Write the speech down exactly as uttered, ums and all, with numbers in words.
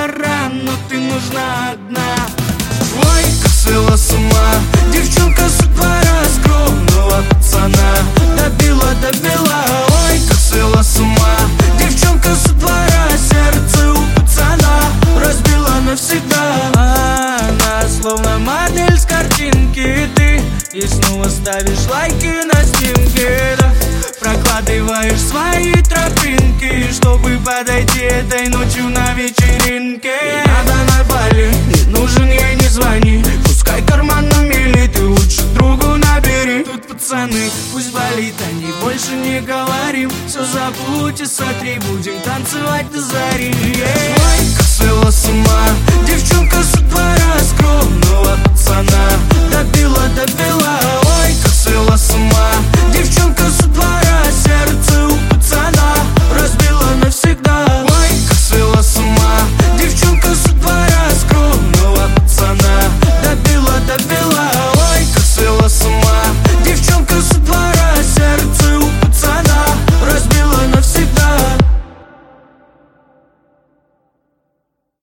пора, но ты нужна одна. Ой, как свела с ума девчонка со двора скромного пацана. Добила, добила, ой, как свела с ума девчонка со двора. Сердце у пацана разбила навсегда. Она словно модель с картинки, ты и снова ставишь лайки на снимке, да? Прокладываешь свои тропинки, чтобы подойти этой ночью на вечеринке. Ей надо на Бали, не нужен ей не звони. Пускай карман на мили, ты лучше другу набери. Тут пацаны, пусть болит, они больше не говорим. Все забудь и сотри, будем танцевать до зари. Ой,